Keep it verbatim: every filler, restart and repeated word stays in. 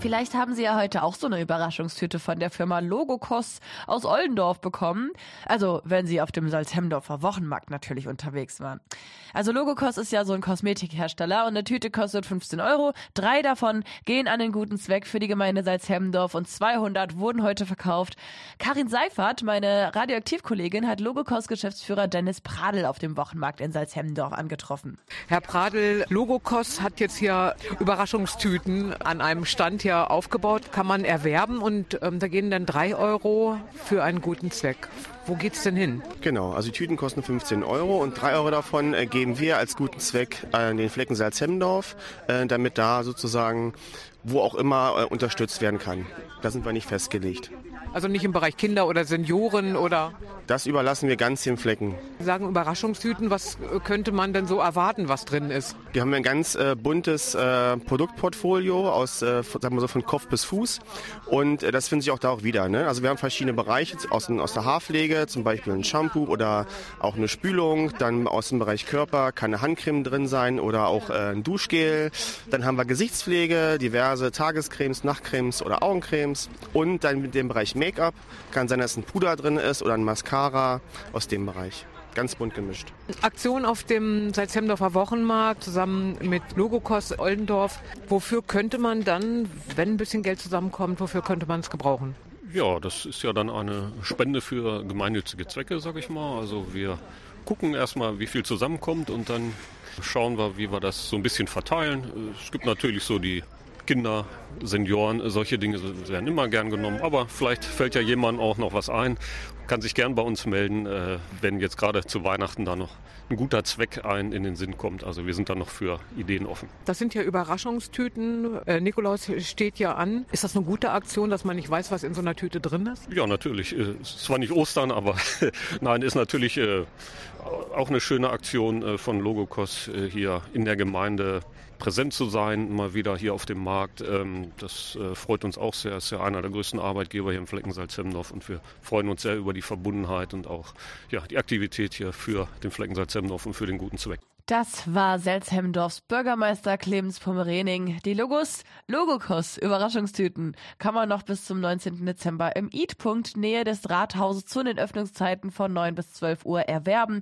Vielleicht haben Sie ja heute auch so eine Überraschungstüte von der Firma Logokos aus Oldendorf bekommen. Also, wenn Sie auf dem Salzhemdorfer Wochenmarkt natürlich unterwegs waren. Also Logokos ist ja so ein Kosmetikhersteller und eine Tüte kostet fünfzehn Euro. Drei davon gehen an den guten Zweck für die Gemeinde Salzhemdorf und zweihundert wurden heute verkauft. Karin Seifert, meine Radioaktivkollegin, hat Logokos-Geschäftsführer Dennis Pradl auf dem Wochenmarkt in Salzhemdorf angetroffen. Herr Pradl, Logokos hat jetzt hier Überraschungstüten an einem Stand hier aufgebaut, kann man erwerben und ähm, da gehen dann drei Euro für einen guten Zweck. Wo geht's denn hin? Genau, also die Tüten kosten fünfzehn Euro und drei Euro davon äh, geben wir als guten Zweck an den Flecken Salzhemdorf, äh, damit da sozusagen wo auch immer äh, unterstützt werden kann. Da sind wir nicht festgelegt. Also nicht im Bereich Kinder oder Senioren oder? Das überlassen wir ganz den Flecken. Sie sagen Überraschungstüten, was könnte man denn so erwarten, was drin ist? Wir haben ein ganz äh, buntes äh, Produktportfolio aus, äh, sagen wir so, von Kopf bis Fuß und äh, das findet sich auch da auch wieder. Ne? Also wir haben verschiedene Bereiche aus, aus der Haarpflege, zum Beispiel ein Shampoo oder auch eine Spülung. Dann aus dem Bereich Körper kann eine Handcreme drin sein oder auch äh, ein Duschgel. Dann haben wir Gesichtspflege, diverse Tagescremes, Nachtcremes oder Augencremes und dann mit dem Bereich Make-up. Kann sein, dass ein Puder drin ist oder ein Mascara aus dem Bereich. Ganz bunt gemischt. Aktion auf dem Salzhemdorfer Wochenmarkt zusammen mit Logokos Oldendorf. Wofür könnte man dann, wenn ein bisschen Geld zusammenkommt, wofür könnte man es gebrauchen? Ja, das ist ja dann eine Spende für gemeinnützige Zwecke, sag ich mal. Also wir gucken erstmal, wie viel zusammenkommt und dann schauen wir, wie wir das so ein bisschen verteilen. Es gibt natürlich so die Kinder, Senioren, solche Dinge werden immer gern genommen. Aber vielleicht fällt ja jemandem auch noch was ein. Kann sich gern bei uns melden, äh, wenn jetzt gerade zu Weihnachten da noch ein guter Zweck ein in den Sinn kommt. Also wir sind da noch für Ideen offen. Das sind ja Überraschungstüten. Äh, Nikolaus steht ja an. Ist das eine gute Aktion, dass man nicht weiß, was in so einer Tüte drin ist? Ja, natürlich. Es ist zwar nicht Ostern, aber nein, ist natürlich äh, auch eine schöne Aktion äh, von Logokos äh, hier in der Gemeinde präsent zu sein, mal wieder hier auf dem Markt. Ähm, das äh, freut uns auch sehr. Ist ja einer der größten Arbeitgeber hier im Flecken Salzhemdorf und wir freuen uns sehr über die Verbundenheit und auch ja, die Aktivität hier für den Flecken Salzhemdorf und für den guten Zweck. Das war Salzhemdorfs Bürgermeister Clemens Pomerening. Die Logos, Logokos Überraschungstüten kann man noch bis zum neunzehnten Dezember im Eat-Punkt Nähe des Rathauses zu den Öffnungszeiten von neun bis zwölf Uhr erwerben.